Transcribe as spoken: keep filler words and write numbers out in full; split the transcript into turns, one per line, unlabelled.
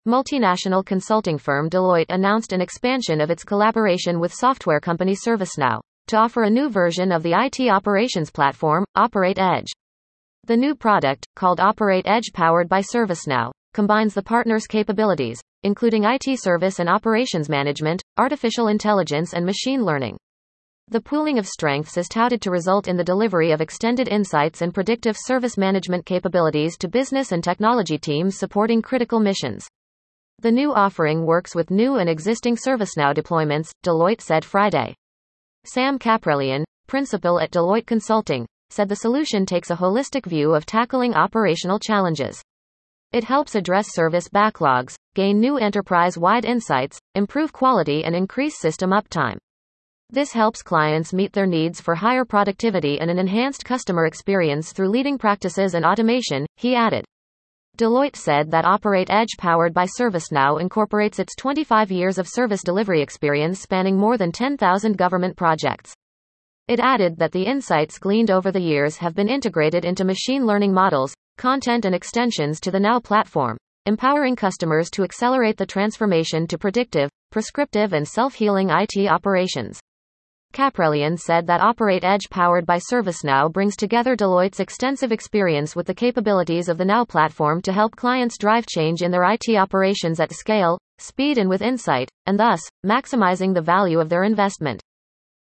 Multinational consulting firm Deloitte announced an expansion of its collaboration with software company ServiceNow to offer a new version of the I T operations platform, Operate Edge. The new product, called Operate Edge powered by ServiceNow, combines the partner's capabilities, including I T service and operations management, artificial intelligence and machine learning. The pooling of strengths is touted to result in the delivery of extended insights and predictive service management capabilities to business and technology teams supporting critical missions. The new offering works with new and existing ServiceNow deployments, Deloitte said Friday. Sam Kaprelian, principal at Deloitte Consulting, said the solution takes a holistic view of tackling operational challenges. It helps address service backlogs, gain new enterprise-wide insights, improve quality and increase system uptime. This helps clients meet their needs for higher productivity and an enhanced customer experience through leading practices and automation, he added. Deloitte said that Operate Edge powered by ServiceNow incorporates its twenty-five years of service delivery experience spanning more than ten thousand government projects. It added that the insights gleaned over the years have been integrated into machine learning models, content and extensions to the Now platform, empowering customers to accelerate the transformation to predictive, prescriptive and self-healing I T operations. Kaprelian said that Operate Edge powered by ServiceNow brings together Deloitte's extensive experience with the capabilities of the Now platform to help clients drive change in their I T operations at scale, speed and with insight, and thus, maximizing the value of their investment.